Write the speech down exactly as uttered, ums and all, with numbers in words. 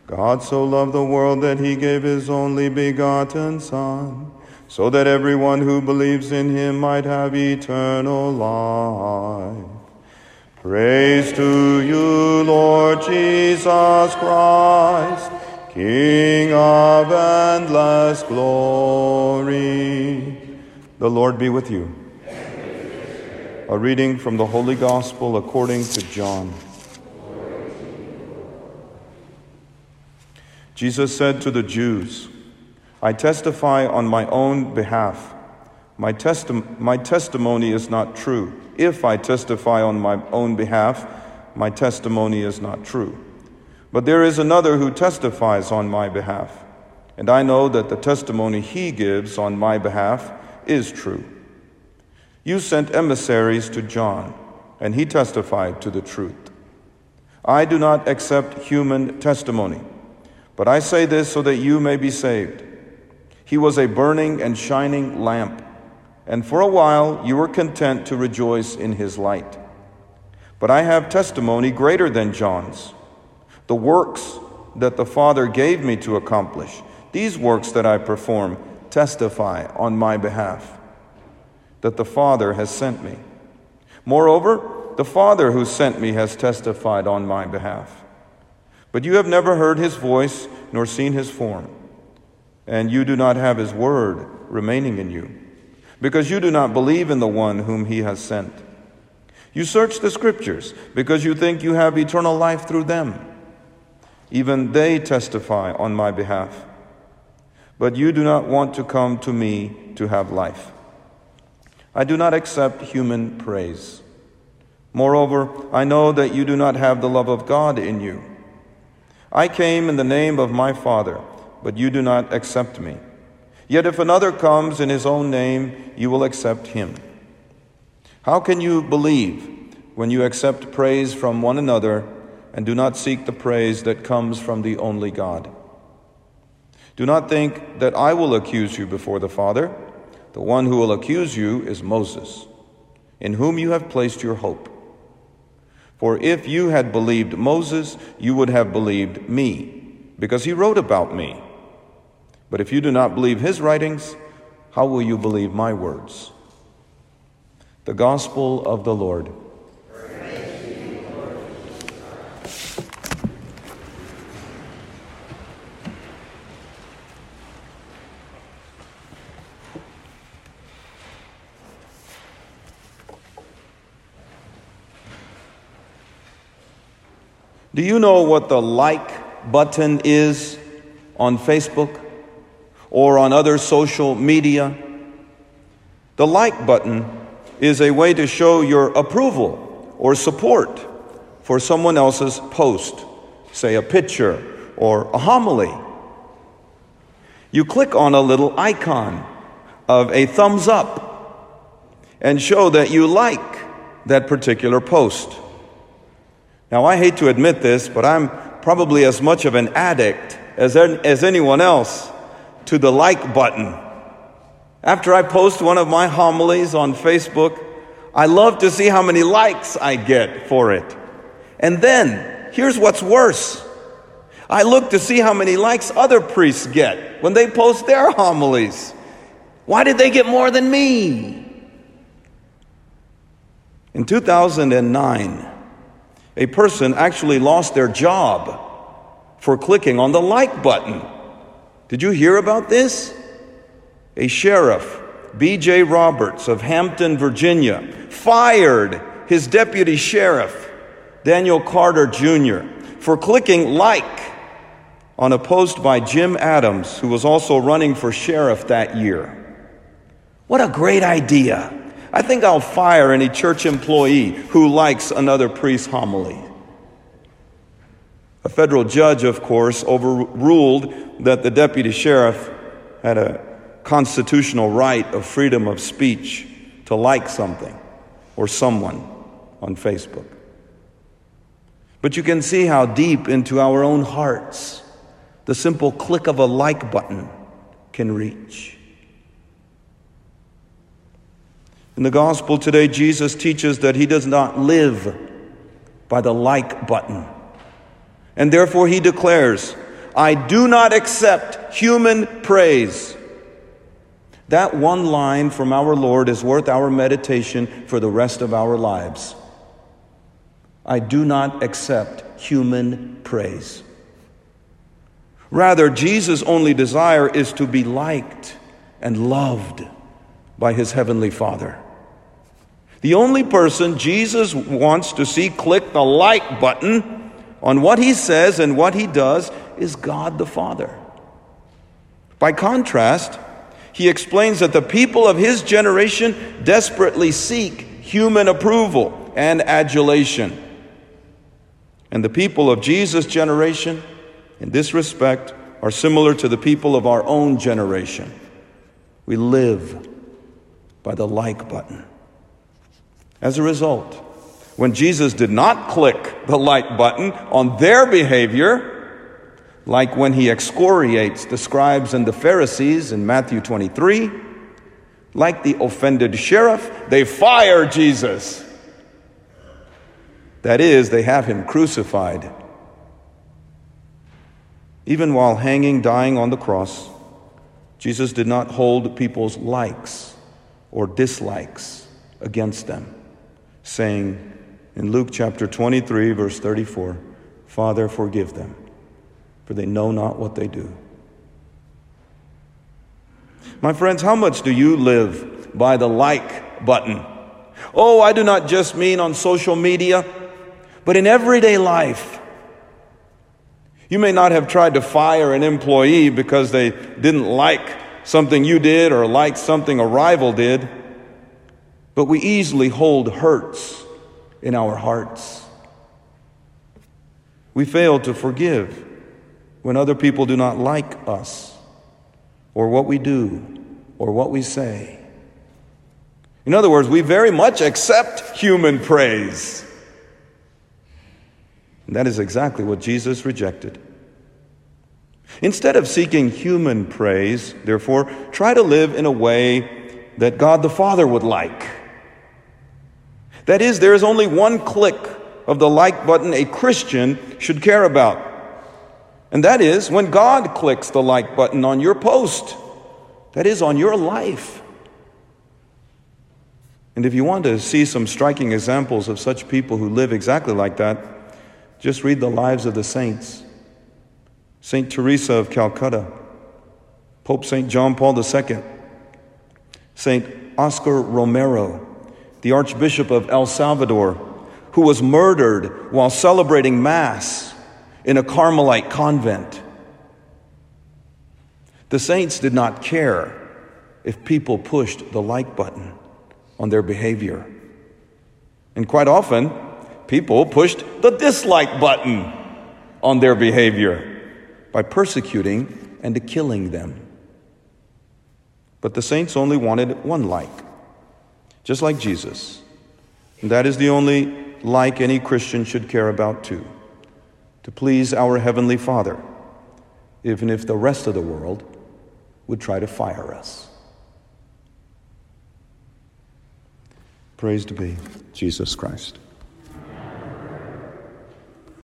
God so loved the world that he gave his only begotten Son, so that everyone who believes in him might have eternal life. Praise to you, Lord Jesus Christ, King of endless glory. The Lord be with you. A reading from the Holy Gospel according to John. Jesus said to the Jews, I testify on my own behalf. My, testi- my testimony is not true. If I testify on my own behalf, my testimony is not true. But there is another who testifies on my behalf, and I know that the testimony he gives on my behalf is true. You sent emissaries to John, and he testified to the truth. I do not accept human testimony, but I say this so that you may be saved. He was a burning and shining lamp, and for a while you were content to rejoice in his light. But I have testimony greater than John's. The works that the Father gave me to accomplish, these works that I perform, testify on my behalf that the Father has sent me. Moreover, the Father who sent me has testified on my behalf. But you have never heard his voice nor seen his form, and you do not have his word remaining in you, because you do not believe in the one whom he has sent. You search the Scriptures because you think you have eternal life through them. Even they testify on my behalf. But you do not want to come to me to have life. I do not accept human praise. Moreover, I know that you do not have the love of God in you. I came in the name of my Father, but you do not accept me. Yet if another comes in his own name, you will accept him. How can you believe when you accept praise from one another and do not seek the praise that comes from the only God? Do not think that I will accuse you before the Father. The one who will accuse you is Moses, in whom you have placed your hope. For if you had believed Moses, you would have believed me, because he wrote about me. But if you do not believe his writings, how will you believe my words? The Gospel of the Lord. Praise to you, Lord. Do you know what the like button is on Facebook or on other social media? The like button is a way to show your approval or support for someone else's post, say a picture or a homily. You click on a little icon of a thumbs up and show that you like that particular post. Now, I hate to admit this, but I'm probably as much of an addict as, as anyone else to the like button. After I post one of my homilies on Facebook, I love to see how many likes I get for it. And then, here's what's worse. I look to see how many likes other priests get when they post their homilies. Why did they get more than me? In two thousand nine, a person actually lost their job for clicking on the like button. Did you hear about this? A sheriff, B J Roberts of Hampton, Virginia, fired his deputy sheriff, Daniel Carter Junior, for clicking like on a post by Jim Adams, who was also running for sheriff that year. What a great idea. I think I'll fire any church employee who likes another priest's homily. A federal judge, of course, overruled that the deputy sheriff had a constitutional right of freedom of speech to like something or someone on Facebook. But you can see how deep into our own hearts the simple click of a like button can reach. In the gospel today, Jesus teaches that he does not live by the like button. And therefore he declares, I do not accept human praise. That one line from our Lord is worth our meditation for the rest of our lives. I do not accept human praise. Rather, Jesus' only desire is to be liked and loved by his heavenly Father. The only person Jesus wants to see click the like button on what he says and what he does is God the Father. By contrast, he explains that the people of his generation desperately seek human approval and adulation. And the people of Jesus' generation, in this respect, are similar to the people of our own generation. We live by the like button. As a result, when Jesus did not click the like button on their behavior, like when he excoriates the scribes and the Pharisees in Matthew twenty-three, like the offended sheriff, they fire Jesus. That is, they have him crucified. Even while hanging, dying on the cross, Jesus did not hold people's likes or dislikes against them, saying in Luke chapter twenty-three, verse thirty-four, Father, forgive them, for they know not what they do. My friends, how much do you live by the like button? Oh, I do not just mean on social media, but in everyday life. You may not have tried to fire an employee because they didn't like something you did or liked something a rival did, but we easily hold hurts in our hearts. We fail to forgive when other people do not like us or what we do or what we say. In other words, we very much accept human praise. And that is exactly what Jesus rejected. Instead of seeking human praise, therefore, try to live in a way that God the Father would like. That is, there is only one click of the like button a Christian should care about. And that is when God clicks the like button on your post. That is, on your life. And if you want to see some striking examples of such people who live exactly like that, just read the lives of the saints. Saint Teresa of Calcutta, Pope Saint John Paul the Second, Saint Oscar Romero, the Archbishop of El Salvador, who was murdered while celebrating Mass in a Carmelite convent. The saints did not care if people pushed the like button on their behavior. And quite often, people pushed the dislike button on their behavior by persecuting and killing them. But the saints only wanted one like, just like Jesus. And that is the only like any Christian should care about too, to please our Heavenly Father, even if the rest of the world would try to fire us. Praise to be Jesus Christ.